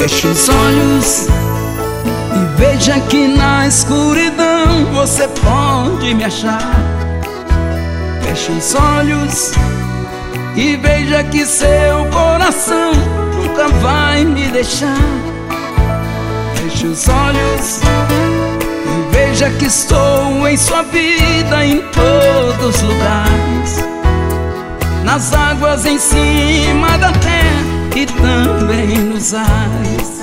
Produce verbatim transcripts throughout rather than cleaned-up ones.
Feche os olhos e veja que na escuridão você pode me achar. Feche os olhos e veja que seu coração nunca vai me deixar. Feche os olhos e veja que estou em sua vida em todos os lugares, nas águas, em cima da terra e também nos ares.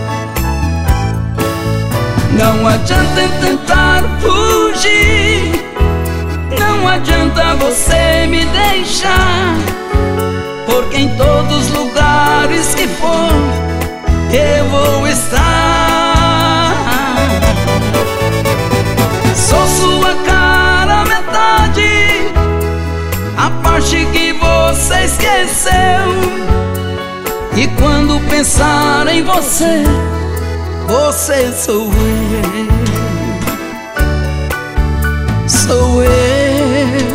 Não adianta tentar fugir, não adianta você me deixar, porque em todos os lugares que for eu vou estar. Sou sua cara metade, a parte que você esqueceu. E quando pensar em você, você sou eu, sou eu.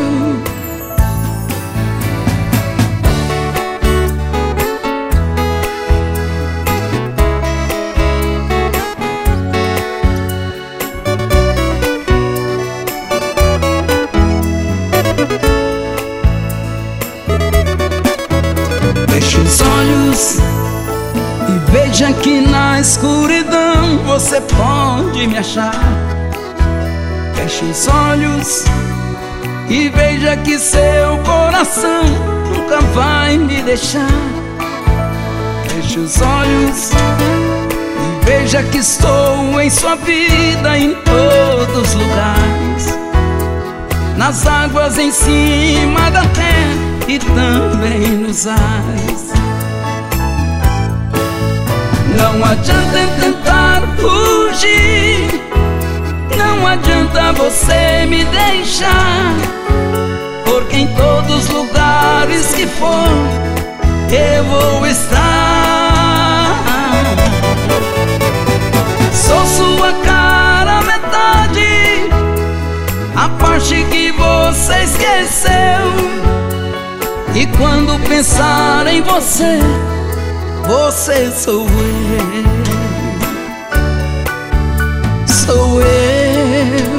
Feche os olhos e veja que na escuridão você pode me achar. Feche os olhos e veja que seu coração nunca vai me deixar. Feche os olhos e veja que estou em sua vida em todos os lugares, nas águas, em cima da terra e também nos ares. Não adianta tentar fugir, não adianta você me deixar, porque em todos os lugares que for eu vou estar. Sou sua cara metade, a parte que você esqueceu. E quando pensar em você, você sou eu, sou eu.